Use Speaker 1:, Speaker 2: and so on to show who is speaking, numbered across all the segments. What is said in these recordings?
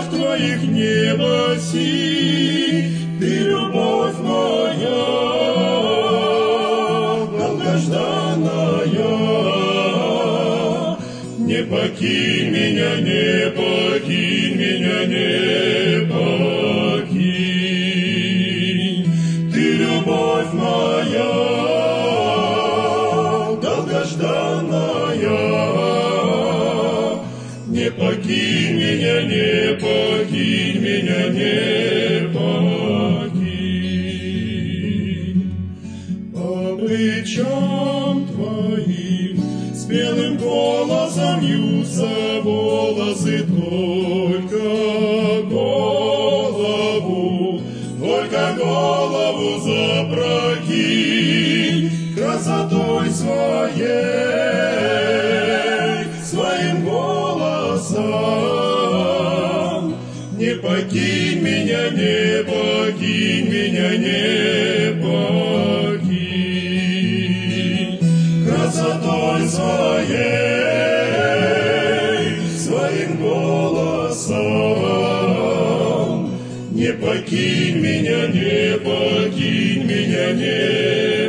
Speaker 1: глазах Твоих небо синь, Ты любовь моя, долгожданная. Не покинь меня, не покинь меня, не покинь. Ты любовь моя, долгожданная. Не покинь меня, не покинь меня, не покинь. По плечам Твоим с белым голосом вьются волосы, только голову запрокинь красотой своим голосом. Не покинь меня, не покинь меня, не покинь красотой своим голосом. Не покинь меня, не покинь меня, не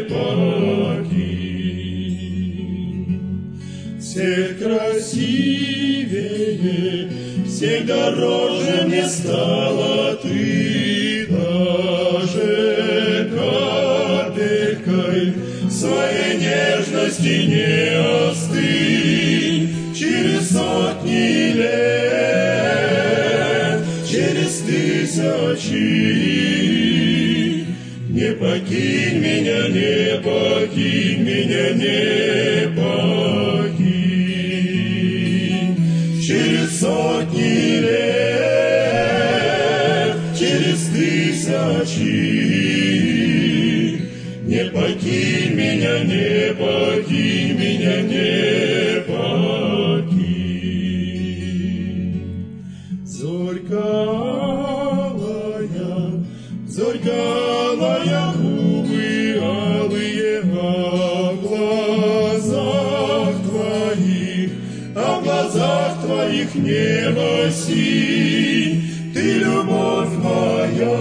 Speaker 1: покинь. Всех красивее, всех дороже мне стала Ты, даже капелькой своей нежности не остынь. Через сотни лет, через тысячи, не покинь меня, не покинь меня, не покинь. Через сотни лет, через тысячи, не покинь меня, не покинь меня, не покинь. Зорька алая, губы алые, а в глазах Твоих небо синь. Ты любовь моя,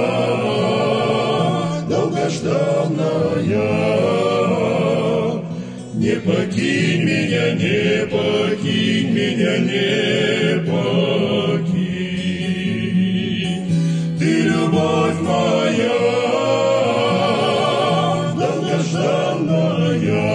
Speaker 1: долгожданная. Не покинь меня, не покинь меня, не покинь. Ты любовь моя, долгожданная.